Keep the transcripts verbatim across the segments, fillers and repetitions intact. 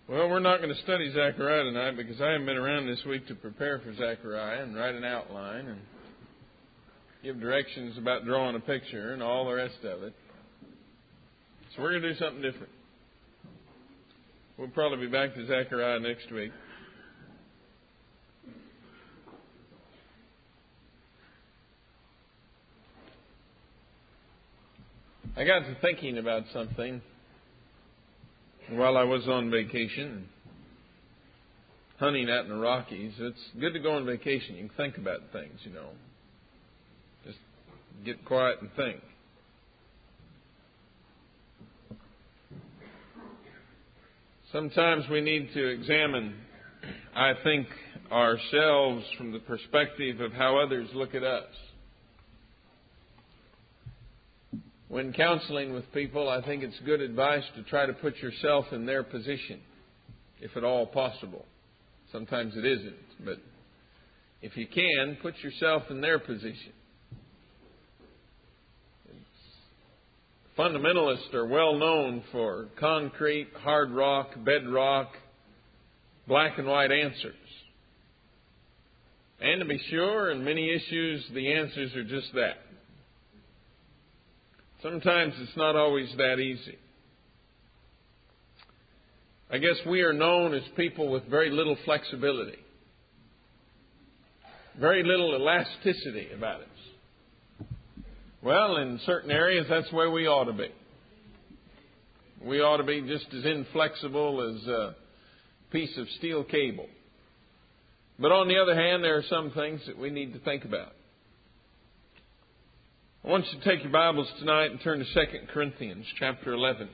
Well, we're not going to study Zechariah tonight because I haven't been around this week to prepare for Zechariah and write an outline and give directions about drawing a picture and all the rest of it. So we're going to do something different. We'll probably be back to Zechariah next week. I got to thinking about something while I was on vacation, hunting out in the Rockies. It's good to go on vacation. You can think about things, you know. Just get quiet and think. Sometimes we need to examine, I think, ourselves from the perspective of how others look at us. When counseling with people, I think it's good advice to try to put yourself in their position, if at all possible. Sometimes it isn't, but if you can, put yourself in their position. Fundamentalists are well known for concrete, hard rock, bedrock, black and white answers. And to be sure, in many issues, the answers are just that. Sometimes it's not always that easy. I guess we are known as people with very little flexibility, very little elasticity about us. Well, in certain areas, that's where we ought to be. We ought to be just as inflexible as a piece of steel cable. But on the other hand, there are some things that we need to think about. I want you to take your Bibles tonight and turn to Second Corinthians chapter eleven.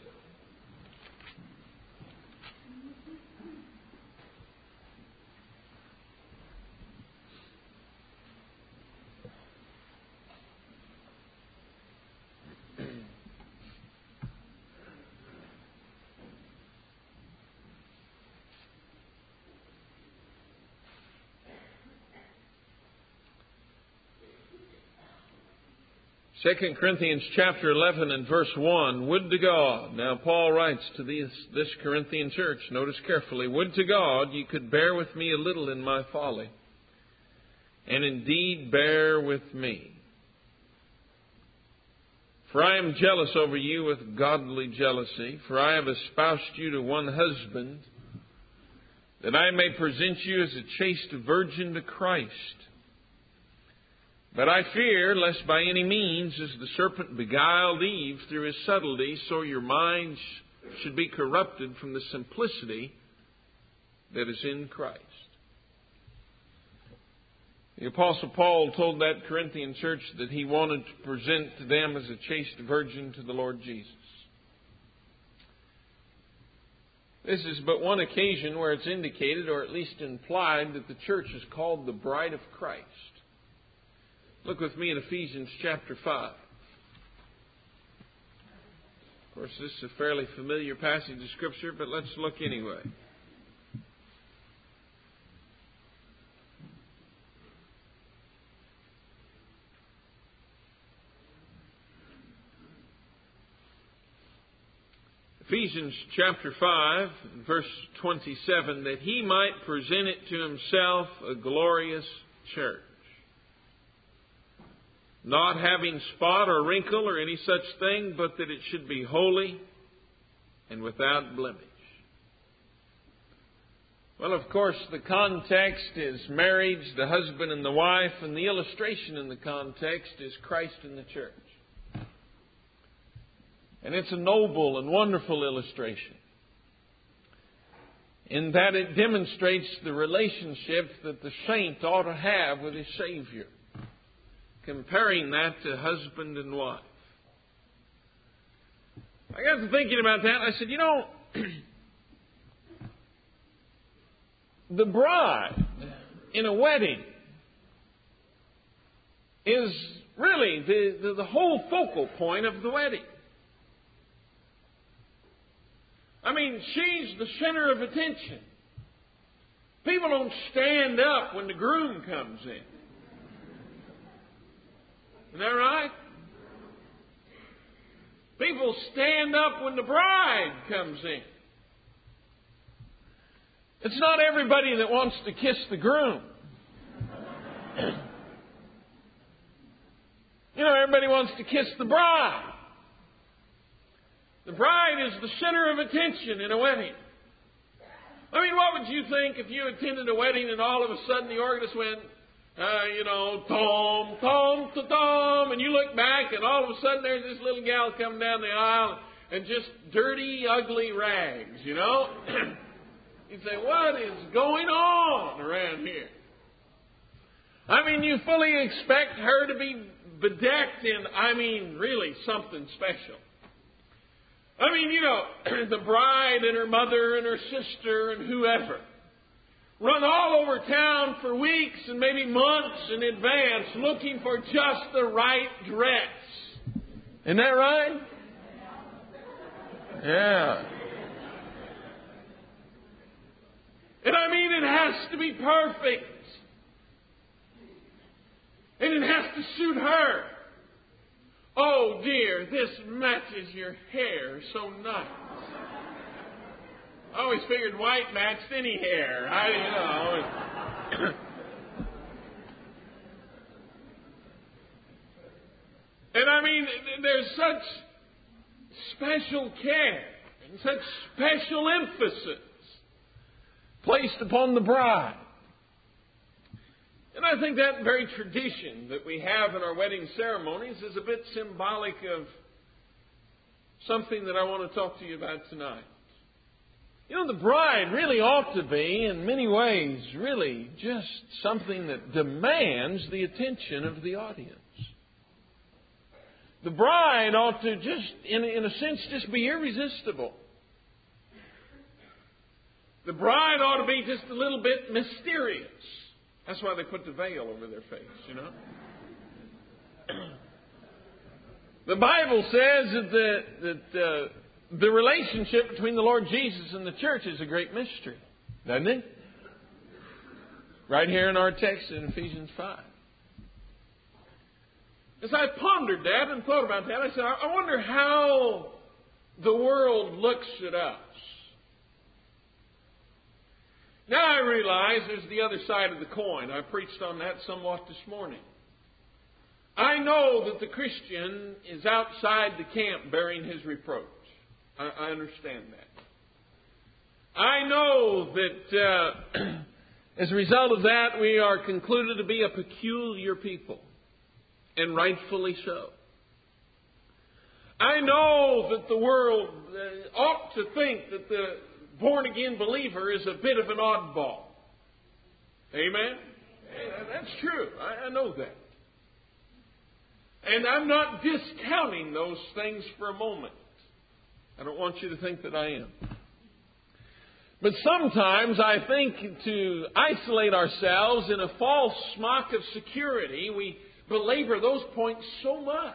Second Corinthians chapter eleven and verse one, would to God, now Paul writes to this, this Corinthian church, notice carefully, would to God you could bear with me a little in my folly, and indeed bear with me. For I am jealous over you with godly jealousy, for I have espoused you to one husband, that I may present you as a chaste virgin to Christ. But I fear, lest by any means, as the serpent beguiled Eve through his subtlety, so your minds should be corrupted from the simplicity that is in Christ. The Apostle Paul told that Corinthian church that he wanted to present to them as a chaste virgin to the Lord Jesus. This is but one occasion where it's indicated, or at least implied, that the church is called the bride of Christ. Look with me in Ephesians chapter five. Of course, this is a fairly familiar passage of Scripture, but let's look anyway. Ephesians chapter five, verse twenty-seven, that he might present it to himself a glorious church, not having spot or wrinkle or any such thing, but that it should be holy and without blemish. Well, of course, the context is marriage, the husband and the wife, and the illustration in the context is Christ and the church. And it's a noble and wonderful illustration, in that it demonstrates the relationship that the saint ought to have with his Savior, comparing that to husband and wife. I got to thinking about that. I said, you know, the bride in a wedding is really the, the, the whole focal point of the wedding. I mean, she's the center of attention. People don't stand up when the groom comes in. Isn't that right? People stand up when the bride comes in. It's not everybody that wants to kiss the groom. You know, everybody wants to kiss the bride. The bride is the center of attention in a wedding. I mean, what would you think if you attended a wedding and all of a sudden the organist went, uh, you know, tom, tom, ta, tom, and you look back and all of a sudden there's this little gal coming down the aisle and just dirty, ugly rags, you know? You'd say, what is going on around here? I mean, you fully expect her to be bedecked in, I mean, really something special. I mean, you know, the bride and her mother and her sister and whoever run all over town for weeks and maybe months in advance looking for just the right dress. Isn't that right? Yeah. And I mean, it has to be perfect. And it has to suit her. Oh dear, this matches your hair so nice. I always figured white matched any hair. I, you know. And I mean, there's such special care and such special emphasis placed upon the bride. And I think that very tradition that we have in our wedding ceremonies is a bit symbolic of something that I want to talk to you about tonight. You know, the bride really ought to be, in many ways, really just something that demands the attention of the audience. The bride ought to just, in, in a sense, just be irresistible. The bride ought to be just a little bit mysterious. That's why they put the veil over their face, you know. The Bible says that the, that uh, the relationship between the Lord Jesus and the church is a great mystery, doesn't it? Right here in our text in Ephesians five. As I pondered that and thought about that, I said, I wonder how the world looks at us. Now I realize there's the other side of the coin. I preached on that somewhat this morning. I know that the Christian is outside the camp bearing his reproach. I, I understand that. I know that uh, as a result of that, we are concluded to be a peculiar people, and rightfully so. I know that the world uh, ought to think that the born-again believer is a bit of an oddball. Amen? That's true. I, I know that. And I'm not discounting those things for a moment. I don't want you to think that I am. But sometimes I think to isolate ourselves in a false smock of security, we belabor those points so much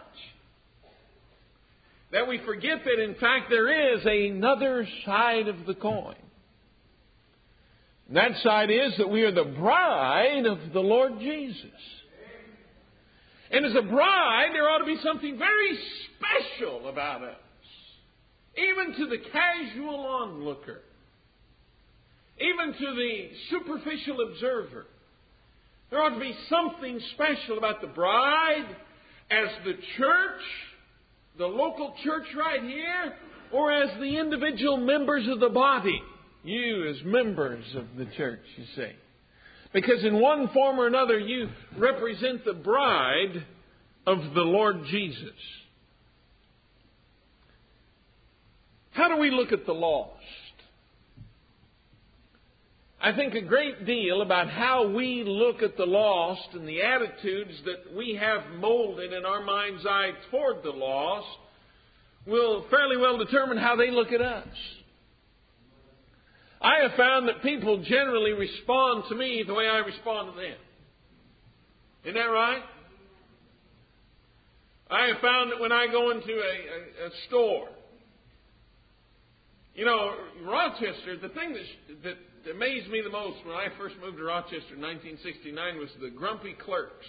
that we forget that, in fact, there is another side of the coin. And that side is that we are the bride of the Lord Jesus. And as a bride, there ought to be something very special about us, even to the casual onlooker, even to the superficial observer. There ought to be something special about the bride as the church, the local church right here, or as the individual members of the body. You as members of the church, you see. Because in one form or another, you represent the bride of the Lord Jesus. How do we look at the lost? I think a great deal about how we look at the lost and the attitudes that we have molded in our mind's eye toward the lost will fairly well determine how they look at us. I have found that people generally respond to me the way I respond to them. Isn't that right? I have found that when I go into a, a, a store, you know, Rochester, the thing that, that amazed me the most when I first moved to Rochester in nineteen sixty-nine was the grumpy clerks.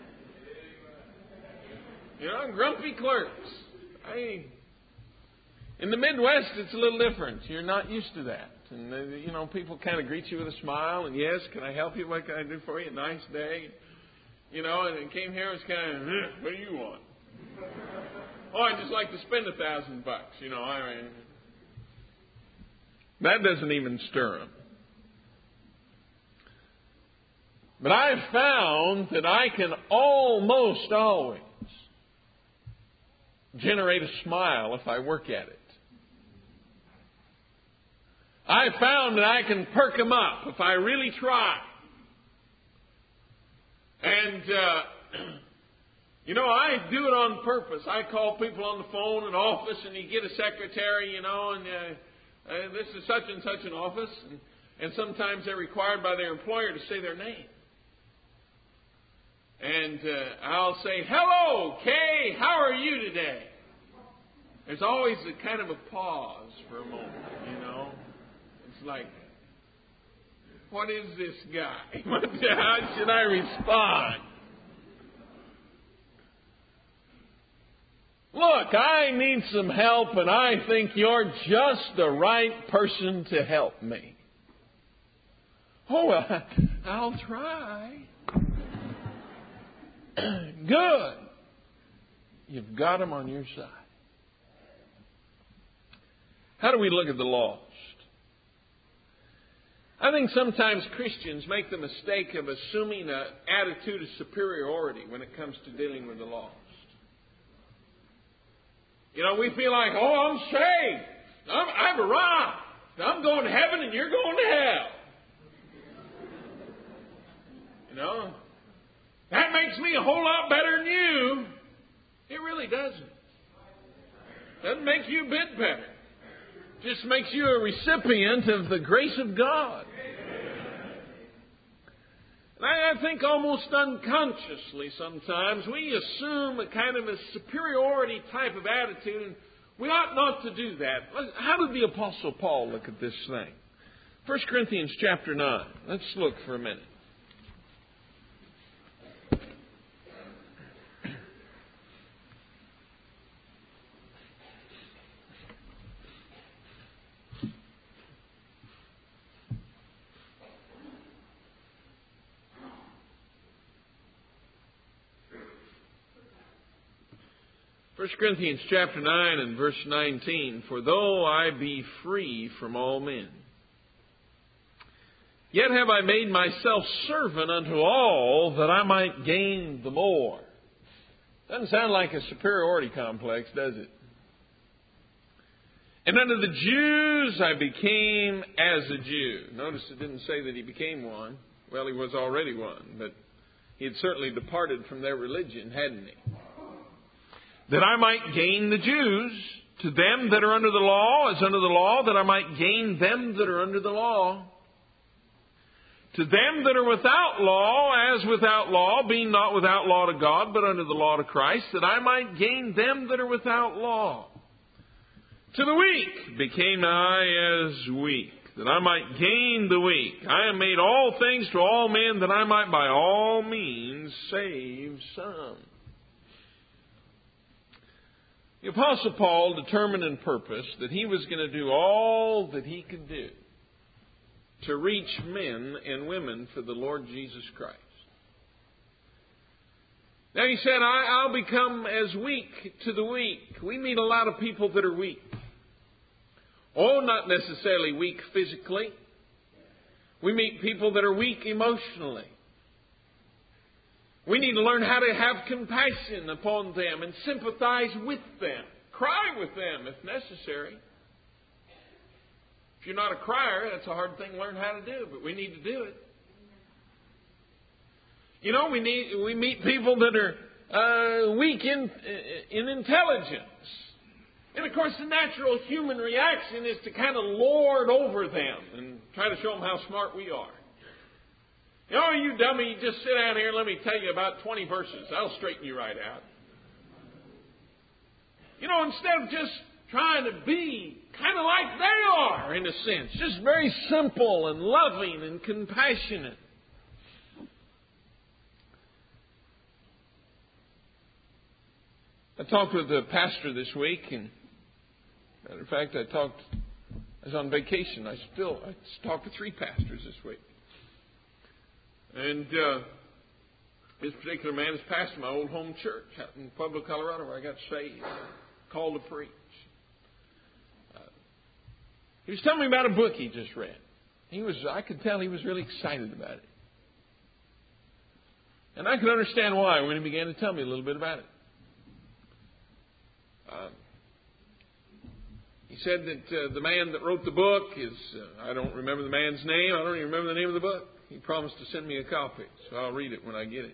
You know, grumpy clerks. I, In the Midwest, it's a little different. You're not used to that. And, uh, you know, people kind of greet you with a smile. And, yes, can I help you? What can I do for you? Nice day. You know, and it came here, it was kind of, eh, what do you want? Oh, I'd just like to spend a thousand bucks. You know, I mean, that doesn't even stir them. But I've found that I can almost always generate a smile if I work at it. I've found that I can perk them up if I really try. And, uh, you know, I do it on purpose. I call people on the phone in office, and you get a secretary, you know, and uh, uh, this is such and such an office. And, and sometimes they're required by their employer to say their name. And uh, I'll say, hello, Kay, how are you today? There's always a kind of a pause for a moment, you know. It's like, what is this guy? How should I respond? Look, I need some help, and I think you're just the right person to help me. Oh, well, I'll try. Good. You've got them on your side. How do we look at the lost? I think sometimes Christians make the mistake of assuming an attitude of superiority when it comes to dealing with the lost. You know, we feel like, oh, I'm saved. I'm, I've arrived. I'm going to heaven and you're going to hell. You know, that makes me a whole lot better than you. It really doesn't. Doesn't make you a bit better. Just makes you a recipient of the grace of God. And I, I think almost unconsciously sometimes we assume a kind of a superiority type of attitude, and we ought not to do that. How did the Apostle Paul look at this thing? First Corinthians chapter nine. Let's look for a minute. First Corinthians chapter nine and verse nineteen, for though I be free from all men, yet have I made myself servant unto all, that I might gain the more. Doesn't sound like a superiority complex, does it? And unto the Jews I became as a Jew. Notice it didn't say that he became one. Well, he was already one, but he had certainly departed from their religion, hadn't he? That I might gain the Jews. To them that are under the law, as under the law, that I might gain them that are under the law. To them that are without law, as without law, being not without law to God, but under the law to Christ, that I might gain them that are without law. To the weak became I as weak, that I might gain the weak. I am made all things to all men, that I might by all means save some. The Apostle Paul determined and purposed that he was going to do all that he could do to reach men and women for the Lord Jesus Christ. Now he said, I, I'll become as weak to the weak. We meet a lot of people that are weak. Oh, not necessarily weak physically. We meet people that are weak emotionally. We need to learn how to have compassion upon them and sympathize with them. Cry with them if necessary. If you're not a crier, that's a hard thing to learn how to do, but we need to do it. You know, we need we meet people that are uh, weak in in intelligence. And of course, the natural human reaction is to kind of lord over them and try to show them how smart we are. Oh, you dummy, you just sit down here and let me tell you about twenty verses. That'll straighten you right out. You know, instead of just trying to be kind of like they are, in a sense. Just very simple and loving and compassionate. I talked with a pastor this week, and Matter of fact, I talked, I was on vacation. I still, I talked to three pastors this week. And uh, this particular man is pastor my old home church out in Pueblo, Colorado, where I got saved, called to preach. Uh, he was telling me about a book he just read. He was, I could tell he was really excited about it. And I could understand why when he began to tell me a little bit about it. Uh, he said that uh, the man that wrote the book is, uh, I don't remember the man's name. I don't even remember the name of the book. He promised to send me a copy, so I'll read it when I get it.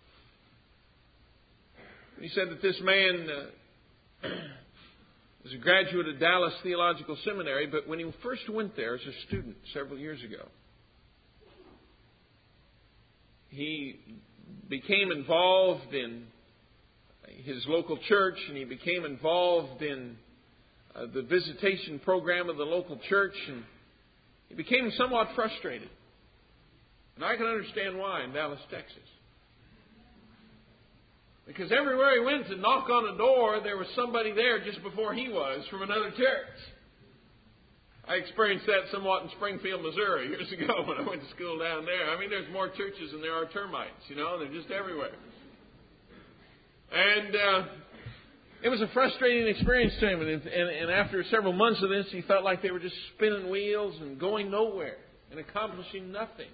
He said that this man uh, was a graduate of Dallas Theological Seminary, but when he first went there as a student several years ago, he became involved in his local church, and he became involved in uh, the visitation program of the local church, and he became somewhat frustrated. And I can understand why in Dallas, Texas. Because everywhere he went to knock on a door, there was somebody there just before he was from another church. I experienced that somewhat in Springfield, Missouri years ago when I went to school down there. I mean, there's more churches than there are termites, you know. They're just everywhere. And uh, it was a frustrating experience to him. And, and, and after several months of this, he felt like they were just spinning wheels and going nowhere and accomplishing nothing.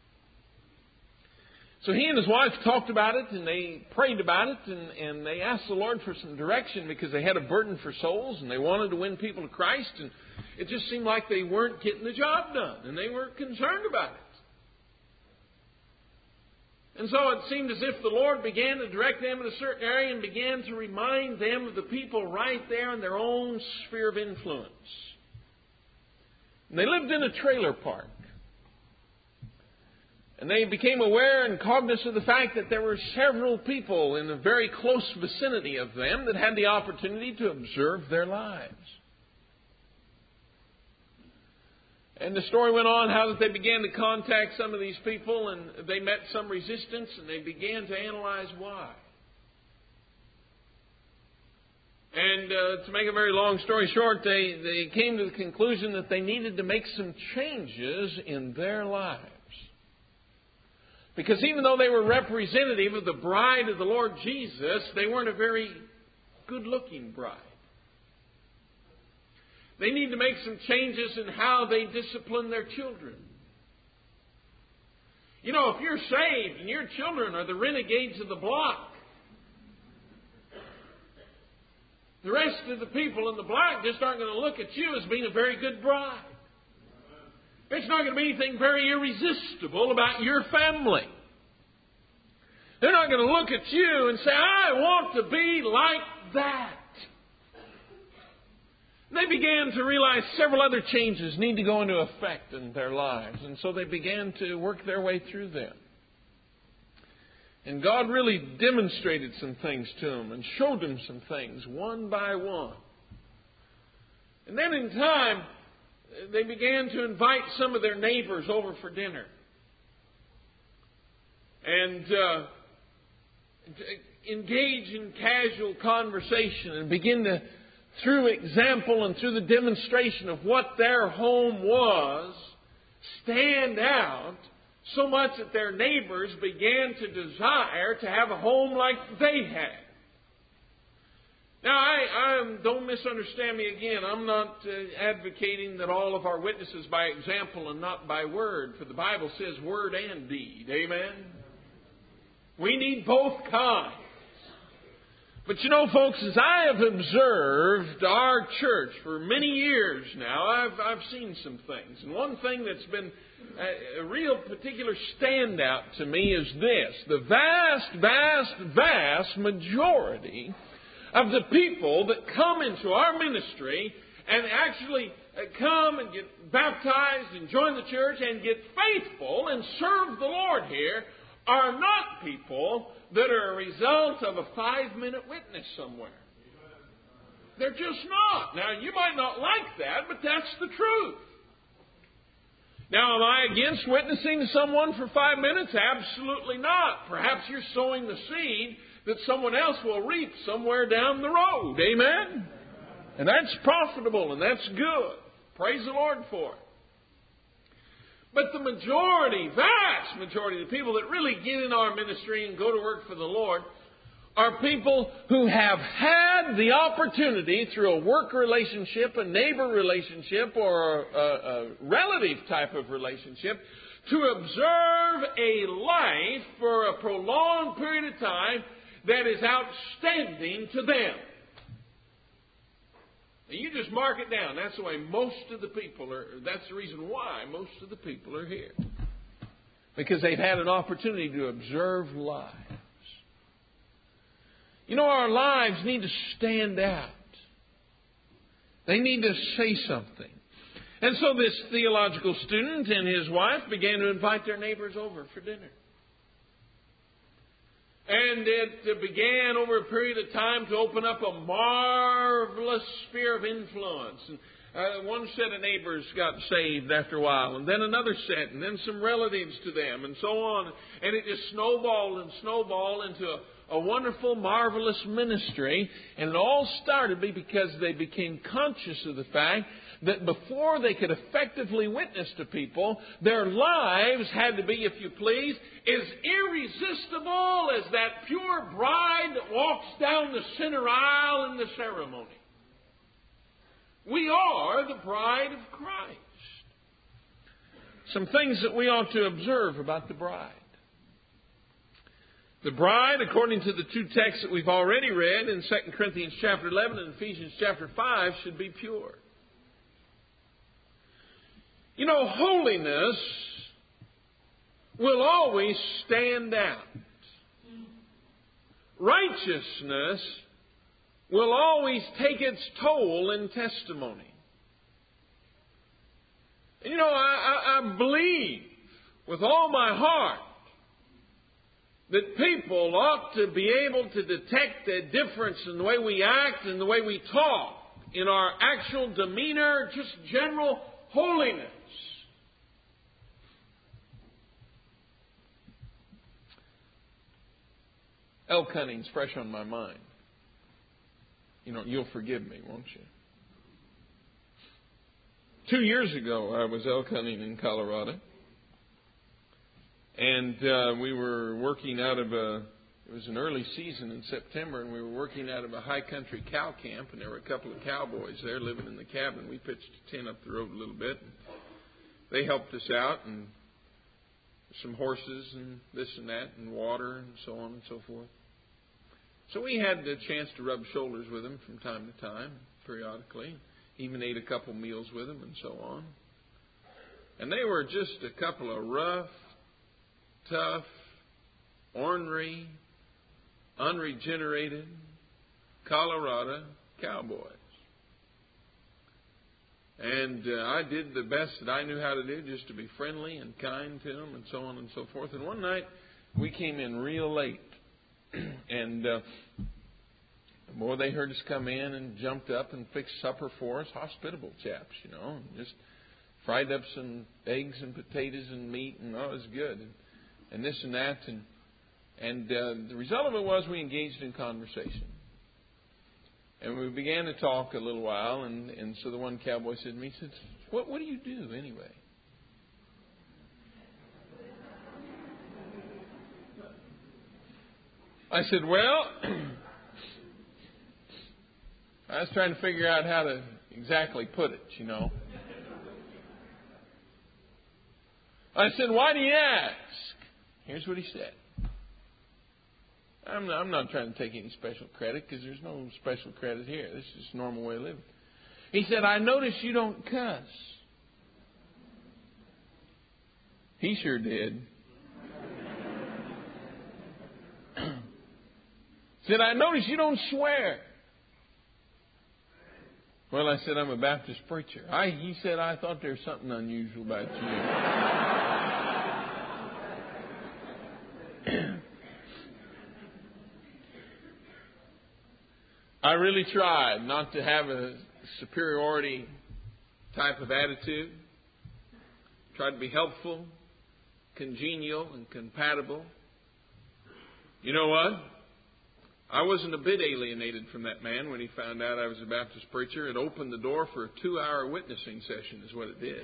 So he and his wife talked about it, and they prayed about it, and, and they asked the Lord for some direction because they had a burden for souls, and they wanted to win people to Christ, and it just seemed like they weren't getting the job done, and they were concerned about it. And so it seemed as if the Lord began to direct them in a certain area and began to remind them of the people right there in their own sphere of influence. And they lived in a trailer park. And they became aware and cognizant of the fact that there were several people in a very close vicinity of them that had the opportunity to observe their lives. And the story went on how that they began to contact some of these people, and they met some resistance, and they began to analyze why. And uh, to make a very long story short, they, they came to the conclusion that they needed to make some changes in their lives. Because even though they were representative of the bride of the Lord Jesus, they weren't a very good-looking bride. They need to make some changes in how they discipline their children. You know, if you're saved and your children are the renegades of the block, the rest of the people in the block just aren't going to look at you as being a very good bride. There's not going to be anything very irresistible about your family. They're not going to look at you and say, I want to be like that. They began to realize several other changes need to go into effect in their lives. And so they began to work their way through them. And God really demonstrated some things to them and showed them some things one by one. And then in time, they began to invite some of their neighbors over for dinner. And uh, engage in casual conversation and begin to, through example and through the demonstration of what their home was, stand out so much that their neighbors began to desire to have a home like they had. Now, I, I don't misunderstand me again. I'm not uh, advocating that all of our witnesses by example and not by word, for the Bible says word and deed. Amen? We need both kinds. But you know, folks, as I have observed our church for many years now, I've, I've seen some things. And one thing that's been a, a real particular standout to me is this. The vast, vast, vast majority of the people that come into our ministry and actually come and get baptized and join the church and get faithful and serve the Lord here are not people that are a result of a five-minute witness somewhere. They're just not. Now, you might not like that, but that's the truth. Now, am I against witnessing to someone for five minutes? Absolutely not. Perhaps you're sowing the seed that someone else will reap somewhere down the road. Amen? And that's profitable and that's good. Praise the Lord for it. But the majority, vast majority of the people that really get in our ministry and go to work for the Lord are people who have had the opportunity through a work relationship, a neighbor relationship, or a, a relative type of relationship to observe a life for a prolonged period of time that is outstanding to them. Now, you just mark it down. That's the way most of the people are, that's the reason why most of the people are here. Because they've had an opportunity to observe lives. You know, our lives need to stand out. They need to say something. And so this theological student and his wife began to invite their neighbors over for dinner. And it began over a period of time to open up a marvelous sphere of influence. And uh, one set of neighbors got saved after a while, and then another set, and then some relatives to them, and so on. And it just snowballed and snowballed into a, a wonderful, marvelous ministry. And it all started because they became conscious of the fact that before they could effectively witness to people, their lives had to be, if you please, as irresistible as that pure bride that walks down the center aisle in the ceremony. We are the bride of Christ. Some things that we ought to observe about the bride. The bride, according to the two texts that we've already read in Second Corinthians chapter eleven and Ephesians chapter five, should be pure. You know, holiness will always stand out. Righteousness will always take its toll in testimony. And you know, I, I, I believe with all my heart that people ought to be able to detect a difference in the way we act and the way we talk, in our actual demeanor, just general holiness. Elk hunting's fresh on my mind. You know, you'll forgive me, won't you? Two years ago, I was elk hunting in Colorado. And uh, we were working out of a, it was an early season in September, and we were working out of a high country cow camp, and there were a couple of cowboys there living in the cabin. We pitched a tent up the road a little bit. And they helped us out, and some horses and this and that, and water and so on and so forth. So we had the chance to rub shoulders with them from time to time, periodically. Even ate a couple meals with them and so on. And they were just a couple of rough, tough, ornery, unregenerated Colorado cowboys. And uh, I did the best that I knew how to do, just to be friendly and kind to them and so on and so forth. And one night we came in real late. And uh, boy, they heard us come in and jumped up and fixed supper for us. Hospitable chaps, you know. Just fried up some eggs and potatoes and meat, and oh, it was good. And, and this and that. And, and uh, the result of it was we engaged in conversation. And we began to talk a little while. And, and so the one cowboy said to me, he said, what, what do you do anyway? I said, well, I was trying to figure out how to exactly put it, you know. I said, why do you ask? Here's what he said. I'm not, I'm not trying to take any special credit, because there's no special credit here. This is just a normal way of living. He said, I notice you don't cuss. He sure did. Said, I notice you don't swear. Well, I said, I'm a Baptist preacher. I, he said, I thought there was something unusual about you. I really tried not to have a superiority type of attitude. Tried to be helpful, congenial, and compatible. You know what? I wasn't a bit alienated from that man when he found out I was a Baptist preacher. It opened the door for a two-hour witnessing session is what it did.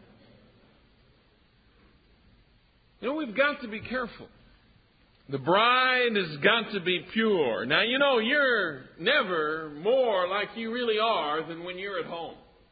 You know, we've got to be careful. The bride has got to be pure. Now, you know, you're never more like you really are than when you're at home.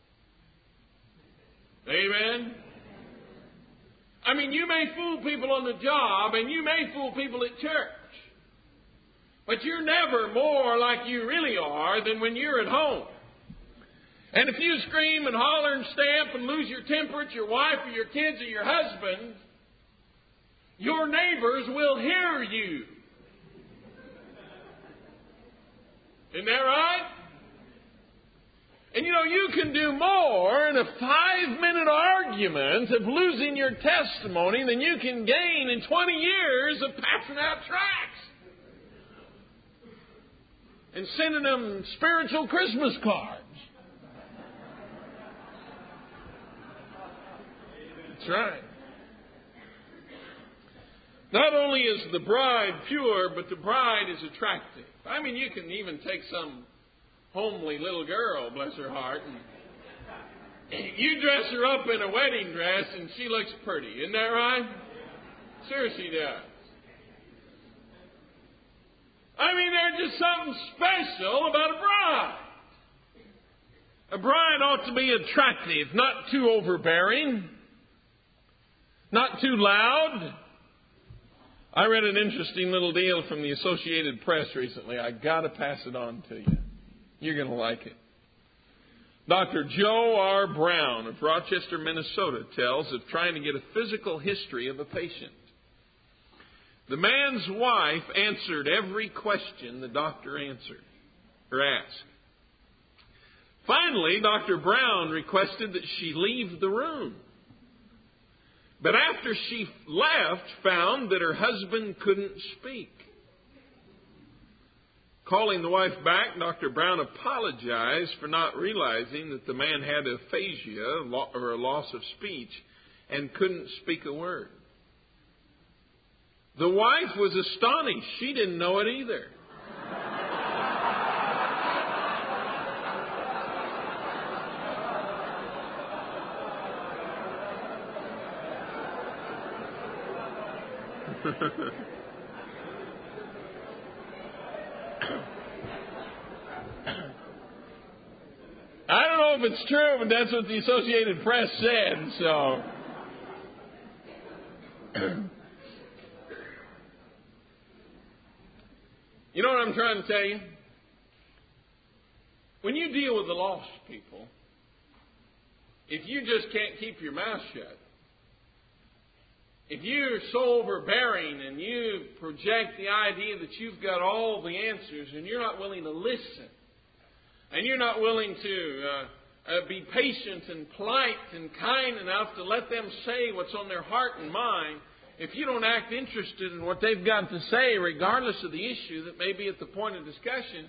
Amen? I mean, you may fool people on the job and you may fool people at church. But you're never more like you really are than when you're at home. And if you scream and holler and stamp and lose your temper at your wife or your kids or your husband, your neighbors will hear you. Isn't that right? And you know, you can do more in a five-minute argument of losing your testimony than you can gain in twenty years of passing out tracts and sending them spiritual Christmas cards. That's right. Not only is the bride pure, but the bride is attractive. I mean, you can even take some homely little girl, bless her heart, and you dress her up in a wedding dress and she looks pretty. Isn't that right? Sure she does. I mean, there's just something special about a bride. A bride ought to be attractive, not too overbearing, not too loud. I read an interesting little deal from the Associated Press recently. I got to pass it on to you. You're going to like it. Doctor Joe R. Brown of Rochester, Minnesota, tells of trying to get a physical history of a patient. The man's wife answered every question the doctor answered or asked. Finally, Doctor Brown requested that she leave the room. But after she left, found that her husband couldn't speak. Calling the wife back, Doctor Brown apologized for not realizing that the man had aphasia, or a loss of speech, and couldn't speak a word. The wife was astonished. She didn't know it either. I don't know if it's true, but that's what the Associated Press said, so. You know what I'm trying to tell you? When you deal with the lost people, if you just can't keep your mouth shut, if you're so overbearing and you project the idea that you've got all the answers and you're not willing to listen, and you're not willing to uh, uh, be patient and polite and kind enough to let them say what's on their heart and mind, if you don't act interested in what they've got to say, regardless of the issue that may be at the point of discussion,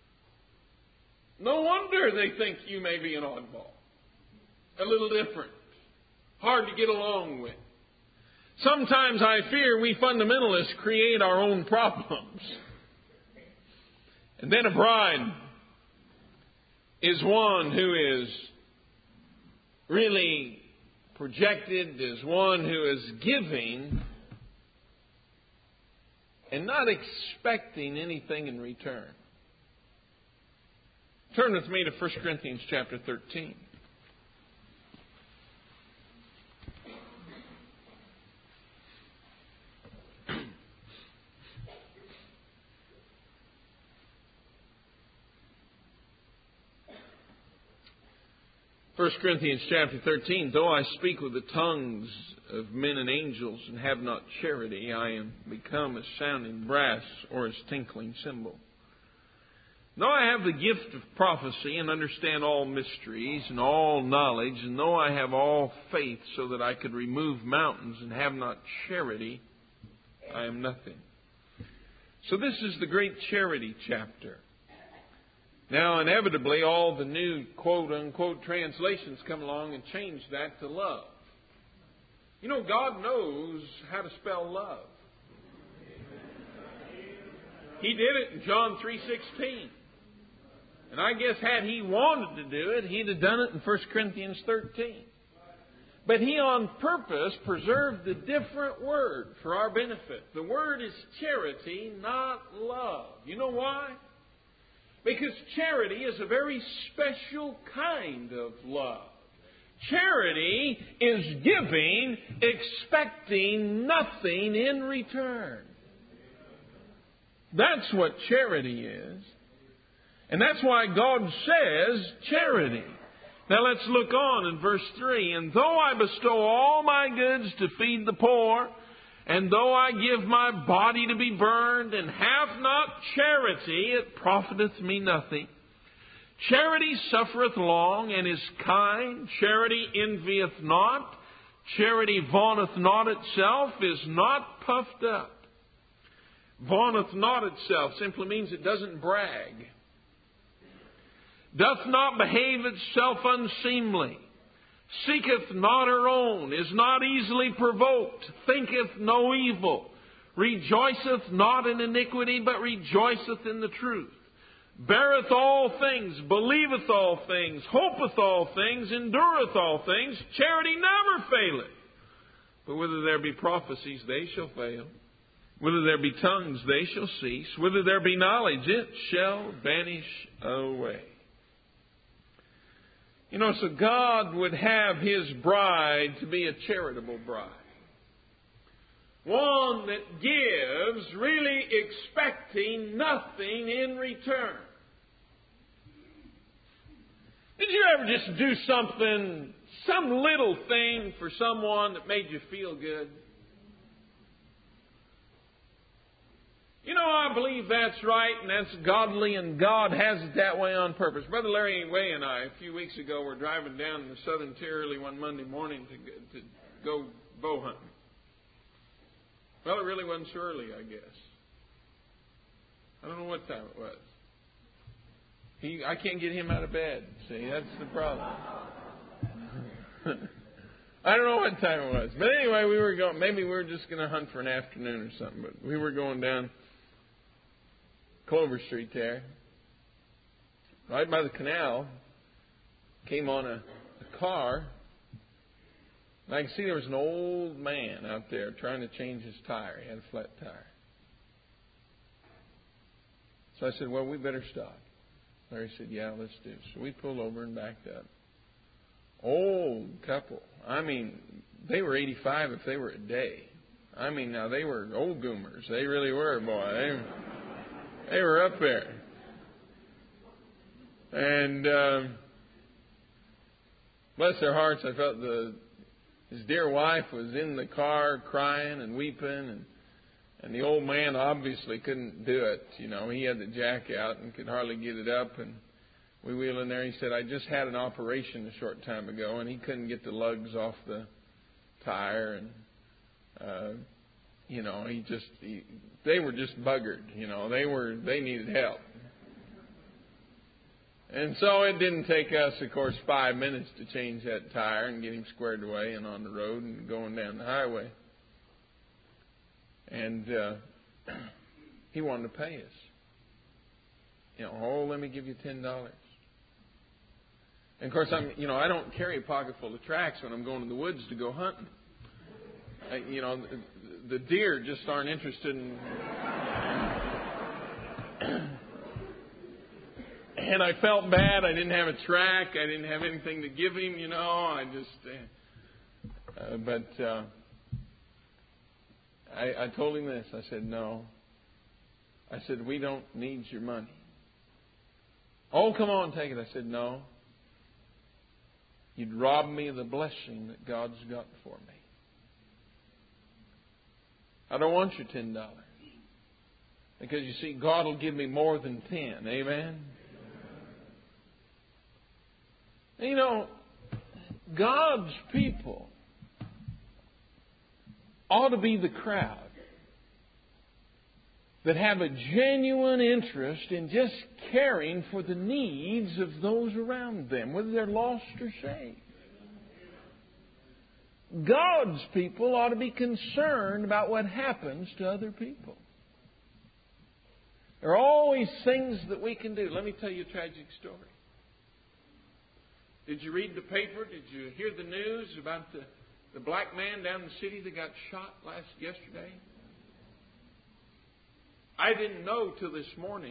no wonder they think you may be an oddball, a little different, hard to get along with. Sometimes I fear we fundamentalists create our own problems. And then a bride is one who is really projected, is one who is giving and not expecting anything in return. Turn with me to First Corinthians chapter thirteen. First Corinthians chapter thirteen, though I speak with the tongues of men and angels and have not charity, I am become as sounding brass or as tinkling cymbal. Though I have the gift of prophecy and understand all mysteries and all knowledge, and though I have all faith so that I could remove mountains and have not charity, I am nothing. So this is the great charity chapter. Now, inevitably, all the new quote-unquote translations come along and change that to love. You know, God knows how to spell love. He did it in John three sixteen. And I guess had He wanted to do it, He'd have done it in First Corinthians thirteen. But He on purpose preserved the different word for our benefit. The word is charity, not love. You know why? Because charity is a very special kind of love. Charity is giving, expecting nothing in return. That's what charity is. And that's why God says charity. Now let's look on in verse three. And though I bestow all my goods to feed the poor, and though I give my body to be burned, and have not charity, it profiteth me nothing. Charity suffereth long, and is kind. Charity envieth not. Charity vaunteth not itself, is not puffed up. Vaunteth not itself simply means it doesn't brag. Doth not behave itself unseemly. Seeketh not her own, is not easily provoked, thinketh no evil, rejoiceth not in iniquity, but rejoiceth in the truth, beareth all things, believeth all things, hopeth all things, endureth all things. Charity never faileth. But whether there be prophecies, they shall fail. Whether there be tongues, they shall cease. Whether there be knowledge, it shall vanish away. You know, so God would have His bride to be a charitable bride. One that gives, really expecting nothing in return. Did you ever just do something, some little thing for someone that made you feel good? You know, I believe that's right and that's godly, and God has it that way on purpose. Brother Larry Way and I, a few weeks ago, were driving down the Southern Tier early one Monday morning to, to go bow hunting. Well, it really wasn't so early, I guess. I don't know what time it was. He, I can't get him out of bed. See, that's the problem. I don't know what time it was. But anyway, we were going, maybe we were just going to hunt for an afternoon or something. But we were going down Clover Street there, right by the canal. Came on a, a car. And I could see there was an old man out there trying to change his tire. He had a flat tire. So I said, well, we better stop. Larry said, yeah, let's do. So we pulled over and backed up. Old couple. I mean, they were eighty-five if they were a day. I mean, now they were old goomers. They really were, boy. They, they were up there. And um, bless their hearts, I felt the his dear wife was in the car crying and weeping, and and the old man obviously couldn't do it. You know, he had the jack out and could hardly get it up. And we wheeled in there. He said, I just had an operation a short time ago, and he couldn't get the lugs off the tire. And, uh, you know, he just, he, they were just buggered. You know, they were, they needed help. And so it didn't take us, of course, five minutes to change that tire and get him squared away and on the road and going down the highway. And uh, he wanted to pay us. You know, oh, let me give you ten dollars. And of course, I'm, you know, I don't carry a pocket full of tracts when I'm going to the woods to go hunting. I, you know, the, the deer just aren't interested in. And I felt bad. I didn't have a track. I didn't have anything to give him. You know, I just. Uh, but. Uh, I, I told him this. I said, no. I said, we don't need your money. Oh, come on, take it. I said, no. You'd rob me of the blessing that God's got for me. I don't want your ten dollars. Because you see, God will give me more than ten. Amen? And you know, God's people ought to be the crowd that have a genuine interest in just caring for the needs of those around them, whether they're lost or saved. God's people ought to be concerned about what happens to other people. There are always things that we can do. Let me tell you a tragic story. Did you read the paper? Did you hear the news about the, the black man down the city that got shot last yesterday? I didn't know till this morning.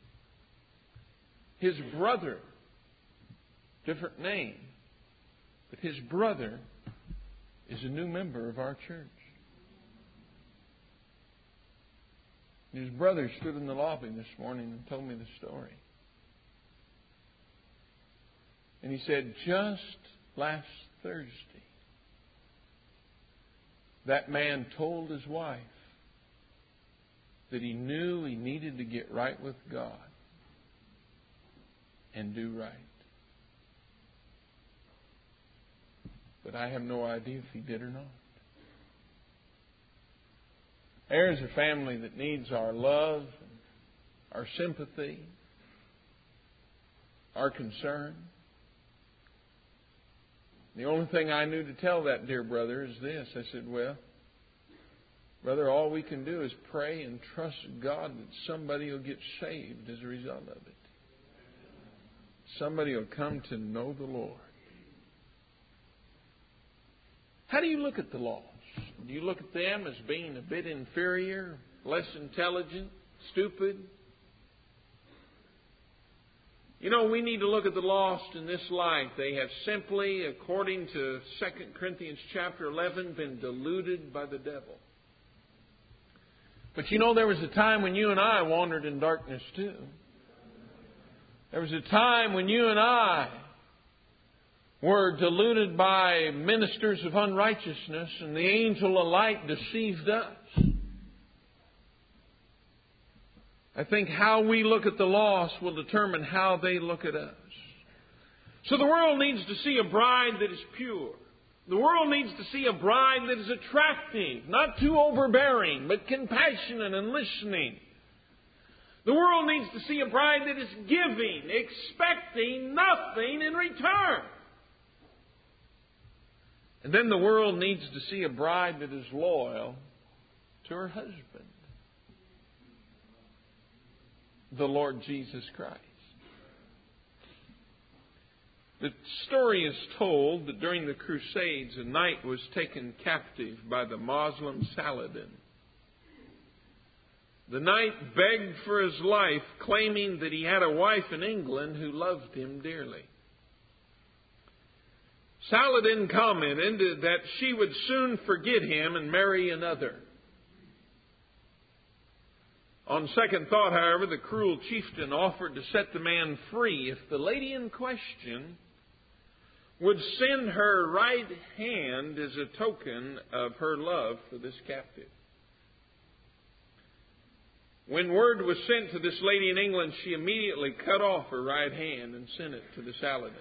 His brother, different name, but his brother is a new member of our church. His brother stood in the lobby this morning and told me the story. And he said, just last Thursday, that man told his wife that he knew he needed to get right with God and do right. But I have no idea if he did or not. There's a family that needs our love, our sympathy, our concern. The only thing I knew to tell that dear brother is this. I said, well, brother, all we can do is pray and trust God that somebody will get saved as a result of it. Somebody will come to know the Lord. How do you look at the lost? Do you look at them as being a bit inferior, less intelligent, stupid? You know, we need to look at the lost in this light. They have simply, according to Second Corinthians chapter eleven, been deluded by the devil. But you know, there was a time when you and I wandered in darkness too. There was a time when you and I were deluded by ministers of unrighteousness, and the angel of light deceived us. I think how we look at the lost will determine how they look at us. So the world needs to see a bride that is pure. The world needs to see a bride that is attractive, not too overbearing, but compassionate and listening. The world needs to see a bride that is giving, expecting nothing in return. And then the world needs to see a bride that is loyal to her husband, the Lord Jesus Christ. The story is told that during the Crusades, a knight was taken captive by the Muslim Saladin. The knight begged for his life, claiming that he had a wife in England who loved him dearly. Saladin commented that she would soon forget him and marry another. On second thought, however, the cruel chieftain offered to set the man free if the lady in question would send her right hand as a token of her love for this captive. When word was sent to this lady in England, she immediately cut off her right hand and sent it to the Saladin.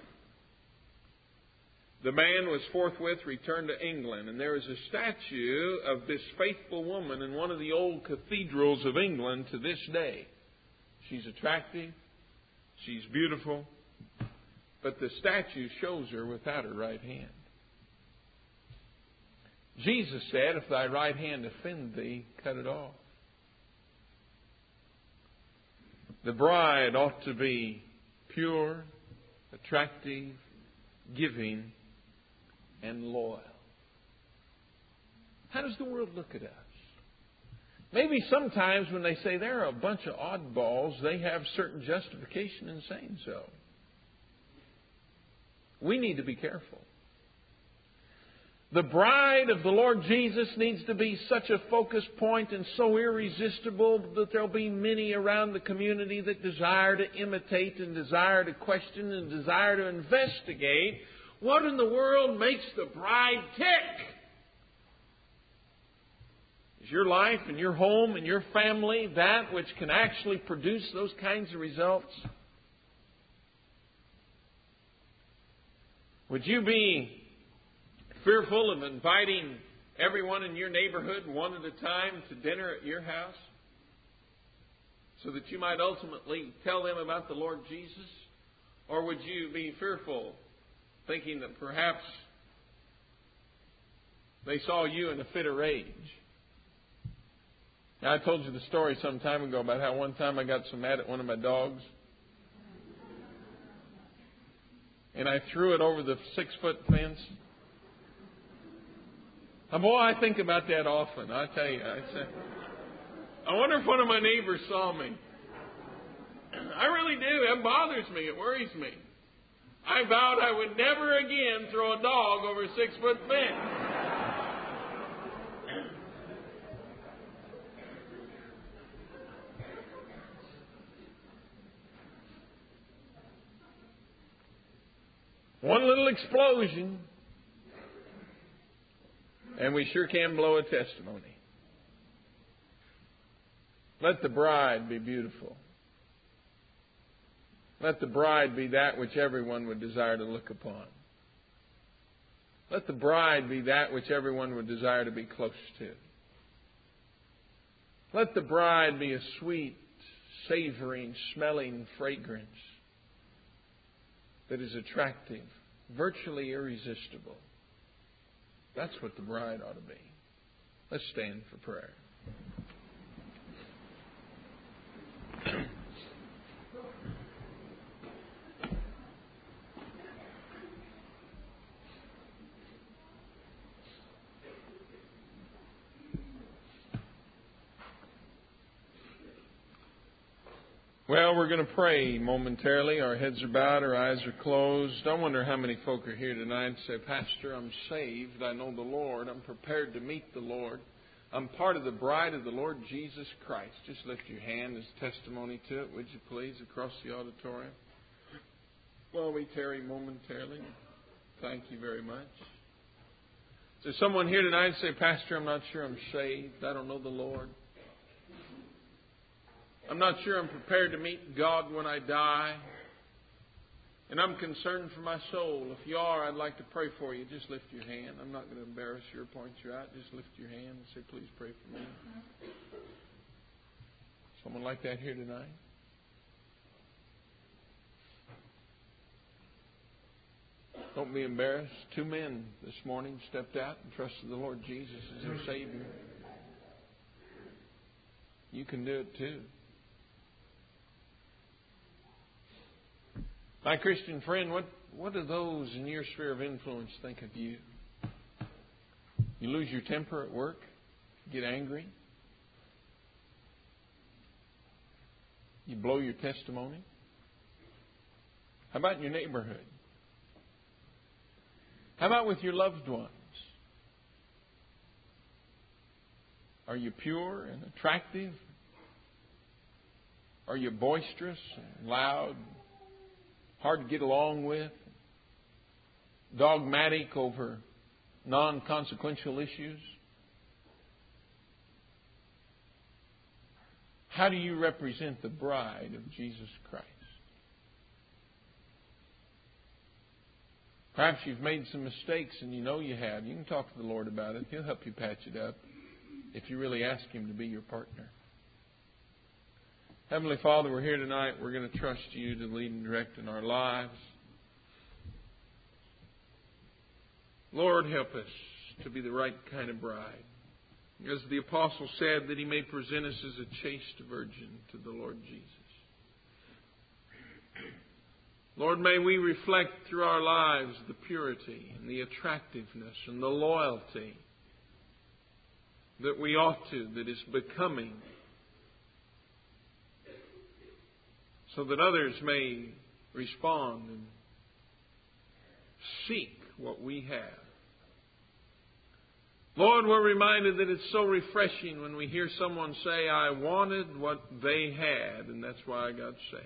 The man was forthwith returned to England, and there is a statue of this faithful woman in one of the old cathedrals of England to this day. She's attractive, she's beautiful, but the statue shows her without her right hand. Jesus said, if thy right hand offend thee, cut it off. The bride ought to be pure, attractive, giving, and loyal. How does the world look at us? Maybe sometimes when they say they're a bunch of oddballs, they have certain justification in saying so. We need to be careful. The bride of the Lord Jesus needs to be such a focus point and so irresistible that there'll be many around the community that desire to imitate and desire to question and desire to investigate what in the world makes the bride tick. Is your life and your home and your family that which can actually produce those kinds of results? Would you be fearful of inviting everyone in your neighborhood one at a time to dinner at your house so that you might ultimately tell them about the Lord Jesus? Or would you be fearful, thinking that perhaps they saw you in a fit of rage? Now, I told you the story some time ago about how one time I got so mad at one of my dogs, and I threw it over the six-foot fence. Now, boy, I think about that often. I tell you, I say, I wonder if one of my neighbors saw me. I really do. It bothers me. It worries me. I vowed I would never again throw a dog over a six-foot fence. One little explosion, and we sure can blow a testimony. Let the bride be beautiful. Let the bride be that which everyone would desire to look upon. Let the bride be that which everyone would desire to be close to. Let the bride be a sweet, savoring, smelling fragrance that is attractive, virtually irresistible. That's what the bride ought to be. Let's stand for prayer. Well, we're going to pray momentarily. Our heads are bowed, our eyes are closed. I wonder how many folk are here tonight and say, Pastor, I'm saved. I know the Lord. I'm prepared to meet the Lord. I'm part of the bride of the Lord Jesus Christ. Just lift your hand as testimony to it, would you please, across the auditorium. While we tarry momentarily. Thank you very much. Is there someone here tonight and say, Pastor, I'm not sure I'm saved. I don't know the Lord. I'm not sure I'm prepared to meet God when I die. And I'm concerned for my soul. If you are, I'd like to pray for you. Just lift your hand. I'm not going to embarrass you or point you out. Just lift your hand and say, please pray for me. Someone like that here tonight? Don't be embarrassed. Two men this morning stepped out and trusted the Lord Jesus as their Savior. You can do it too. My Christian friend, what, what do those in your sphere of influence think of you? You lose your temper at work? Get angry? You blow your testimony? How about in your neighborhood? How about with your loved ones? Are you pure and attractive? Are you boisterous and loud? Hard to get along with, dogmatic over non-consequential issues? How do you represent the bride of Jesus Christ? Perhaps you've made some mistakes and you know you have. You can talk to the Lord about it. He'll help you patch it up if you really ask Him to be your partner. Heavenly Father, we're here tonight. We're going to trust You to lead and direct in our lives. Lord, help us to be the right kind of bride. As the Apostle said, that He may present us as a chaste virgin to the Lord Jesus. Lord, may we reflect through our lives the purity and the attractiveness and the loyalty that we ought to, that is becoming, so that others may respond and seek what we have. Lord, we're reminded that it's so refreshing when we hear someone say, I wanted what they had, and that's why I got saved.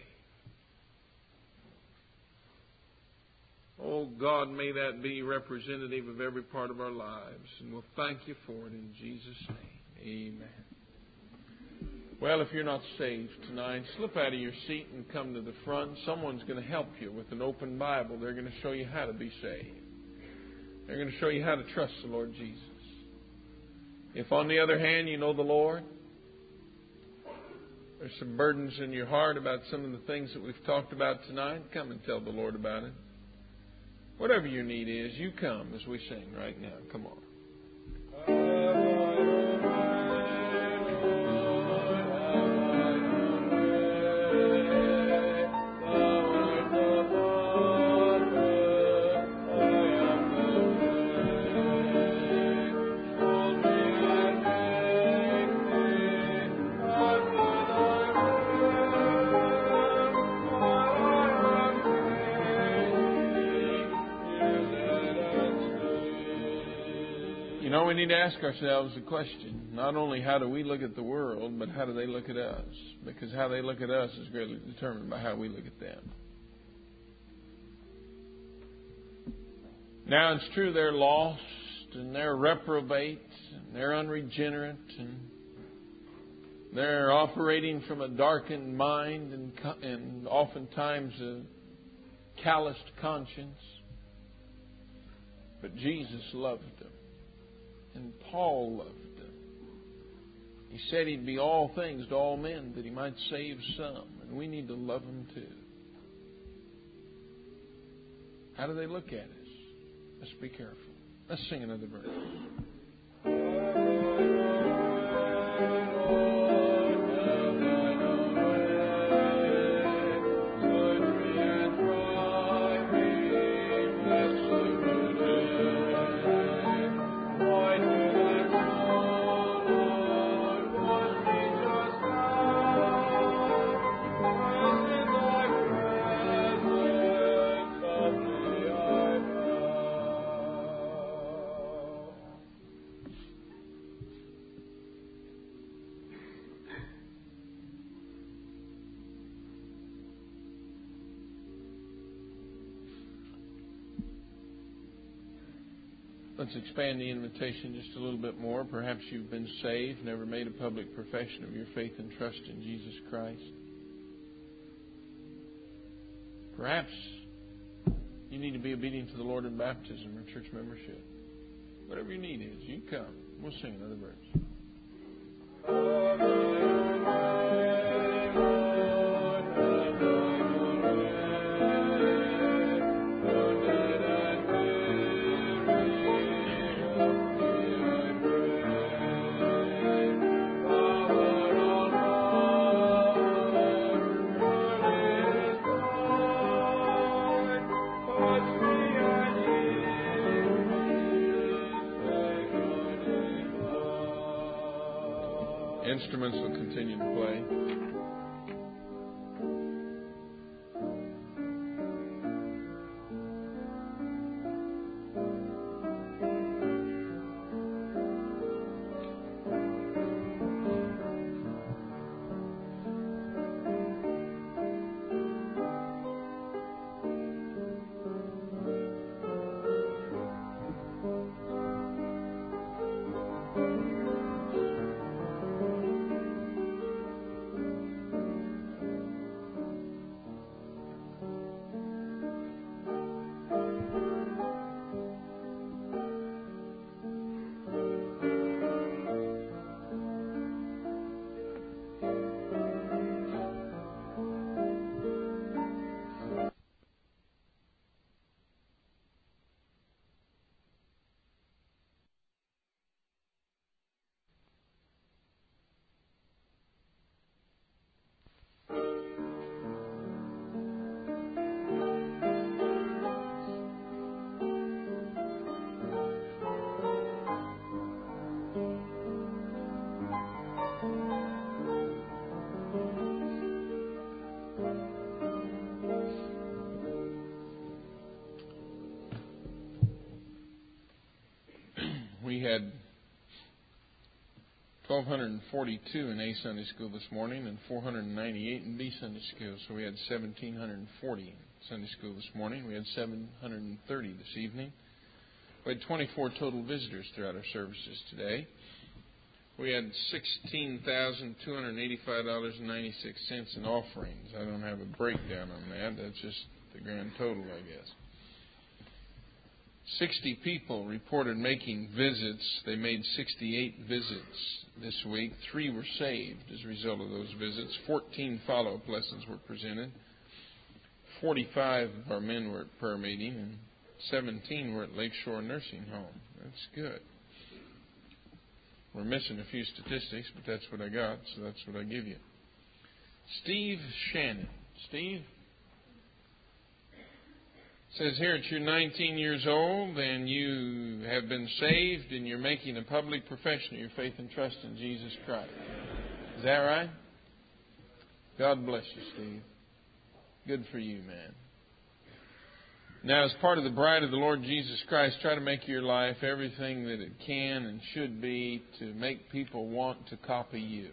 Oh, God, may that be representative of every part of our lives. And we'll thank You for it in Jesus' name. Amen. Well, if you're not saved tonight, slip out of your seat and come to the front. Someone's going to help you with an open Bible. They're going to show you how to be saved. They're going to show you how to trust the Lord Jesus. If, on the other hand, you know the Lord, there's some burdens in your heart about some of the things that we've talked about tonight, come and tell the Lord about it. Whatever your need is, you come as we sing right now. Come on. know, we need to ask ourselves the question, not only how do we look at the world, but how do they look at us? Because how they look at us is greatly determined by how we look at them. Now, it's true they're lost, and they're reprobate, and they're unregenerate, and they're operating from a darkened mind and, and oftentimes a calloused conscience. But Jesus loved them. And Paul loved them. He said He'd be all things to all men that He might save some. And we need to love them too. How do they look at us? Let's be careful. Let's sing another verse. Let's expand the invitation just a little bit more. Perhaps you've been saved, never made a public profession of your faith and trust in Jesus Christ. Perhaps you need to be obedient to the Lord in baptism or church membership. Whatever your need is, you come. We'll sing another verse. Instruments will continue to play. We had one thousand two hundred forty-two in A Sunday School this morning and four hundred ninety-eight in B Sunday School. So we had one thousand seven hundred forty in Sunday School this morning. We had seven hundred thirty this evening. We had twenty-four total visitors throughout our services today. We had sixteen thousand two hundred eighty-five dollars and ninety-six cents in offerings. I don't have a breakdown on that. That's just the grand total, I guess. sixty people reported making visits. They made sixty-eight visits this week. Three were saved as a result of those visits. fourteen follow-up lessons were presented. forty-five of our men were at prayer meeting, and seventeen were at Lakeshore Nursing Home. That's good. We're missing a few statistics, but that's what I got, so that's what I give you. Steve Shannon. Steve? Says here that you're nineteen years old and you have been saved and you're making a public profession of your faith and trust in Jesus Christ. Is that right? God bless you, Steve. Good for you, man. Now, as part of the bride of the Lord Jesus Christ, try to make your life everything that it can and should be to make people want to copy you.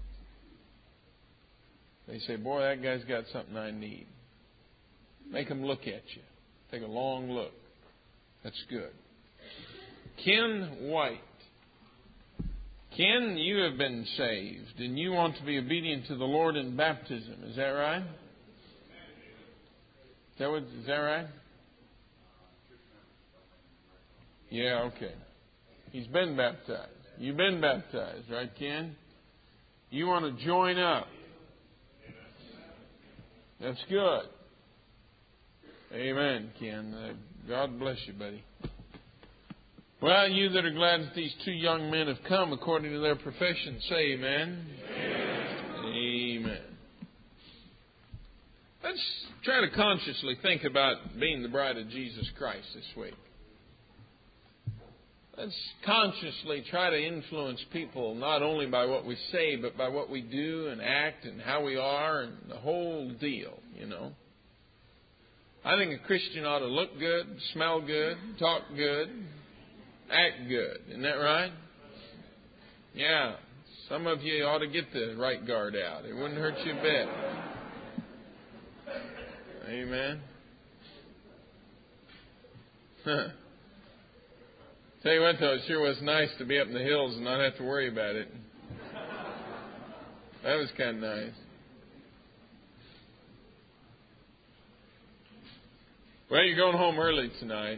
They say, boy, that guy's got something I need. Make them look at you. Take a long look. That's good. Ken White. Ken, you have been saved, and you want to be obedient to the Lord in baptism. Is that right? Is that, what, is that right? Yeah, okay. He's been baptized. You've been baptized, right, Ken? You want to join up. That's good. Amen, Ken. Uh, God bless you, buddy. Well, you that are glad that these two young men have come according to their profession, say amen. Amen. Amen. Let's try to consciously think about being the bride of Jesus Christ this week. Let's consciously try to influence people not only by what we say, but by what we do and act and how we are and the whole deal, you know. I think a Christian ought to look good, smell good, talk good, act good. Isn't that right? Yeah. Some of you ought to get the right guard out. It wouldn't hurt you a bit. Amen. Tell you what, though, it sure was nice to be up in the hills and not have to worry about it. That was kind of nice. Well, you're going home early tonight.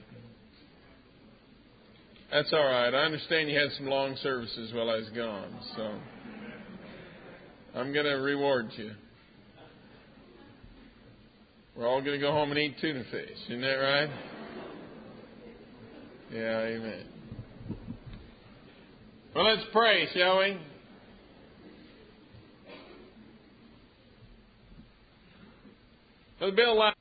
That's all right. I understand you had some long services while I was gone, so I'm going to reward you. We're all going to go home and eat tuna fish. Isn't that right? Yeah, amen. Well, let's pray, shall we? Brother Bill,